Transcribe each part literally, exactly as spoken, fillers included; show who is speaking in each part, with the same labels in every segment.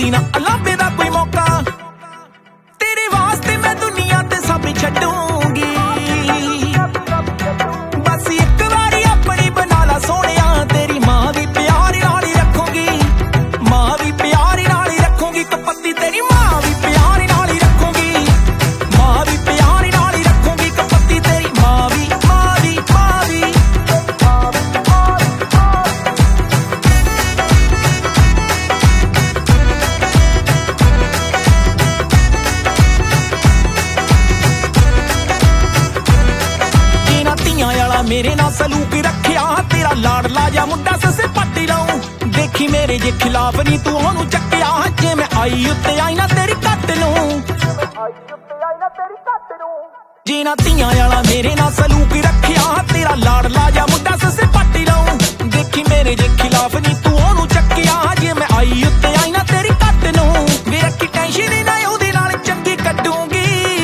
Speaker 1: देती ना अलावे दा कोई मौका। तेरे वास्ते मैं दुनिया ते सब छड्डूंगी, बस एक बारी अपनी बना ला सोहणिया। तेरी मां भी प्यार नाल ही रखूंगी, मां भी प्यार नाल ही रखूंगी। कपत्ती तेरी मां भी प्यार नाल ही रखूंगी, मां भी प्यार नाल ही रखूंगी। कपत्ती तेरी मां भी मां भी मां भी मेरे ना सलूक रखिया। तेरा लाडला जा मुंडा ससे पट्टी लाऊं, देखी मेरे जे खिलाफ नहीं तू ओनू चक्किया। जे मैं आई उत्ते आई ना तेरी कट लूं, जे ना तियां वाला मेरे ना सलूक रखिया। तेरा लाडला जा मुंडा ससे पट्टी लाऊं, देखी मेरे जे खिलाफ नहीं तू ओनू चक्किया। जे मैं आई उत्ते आई ना तेरी कट लूं, वे रखी टेंशन ना ओहदे नाल चंगी कड्डूंगी।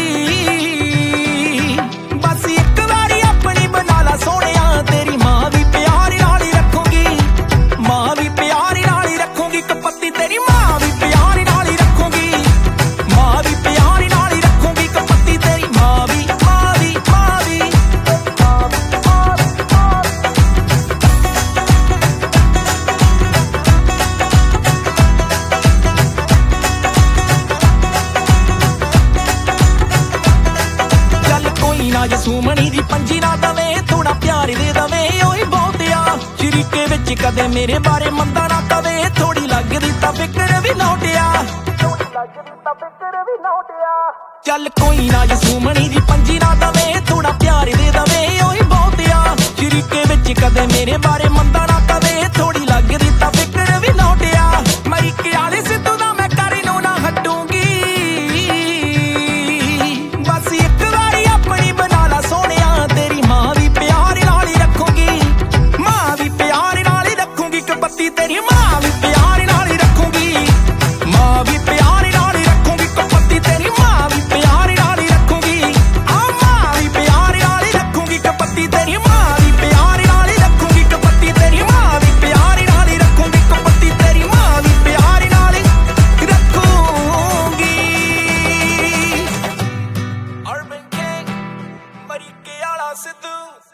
Speaker 1: बस एक बारी अपनी बना ला सोहणिया। तेरी मां भी प्यार नाल ही रखूंगी, मां भी प्यार नाल ही रखूंगी। कपत्ती तेरी मां भी प्यार नाल ही रखूंगी, मां भी प्यार नाल ही रखूंगी। कपत्ती तेरी मां भी मां भी मां भी चल कोई ना जसूमणी दी पंजी ना दवे, थोड़ा प्यार दे दवे ओए बहुत आ। शरीके विच कदे मेरे बारे मंदा ना कवे, थोड़ी लगदी तां फिकर भी नोटिया। चल कोई ना जसूमणी दी पंजी ना दवे, थोड़ा प्यार दे दवे ओए बहुत आ। शरीके विच कदे मेरे बारे मंदा ना कवे, थोड़ी लगदी तां फिकर भी नोटिया। मरी के आले सिद्धू दा मैं करे नूं ना हटूंगी, बस एक बारी अपनी बना ला सोहणिया। तेरी मां भी प्यार नाल ही रखूंगी, मां भी प्यार नाल ही रखूंगी। कपत्ती तेरी मां भी प्यार नाल ही रखूंगी, मां भी प्यार नाल ही रखूंगी। कपत्ती तेरी मां भी प्यार नाल ही रखूंगी, आ मां भी प्यार नाल ही रखूंगी। कपत्ती तेरी मां भी प्यार नाल ही रखूंगी। कपत्ती तेरी मां भी प्यार नाल ही रखूंगी। कपत्ती तेरी मां भी प्यार नाल ही रखूंगी। अर्बन किंग, मरीके वाला सिद्धू।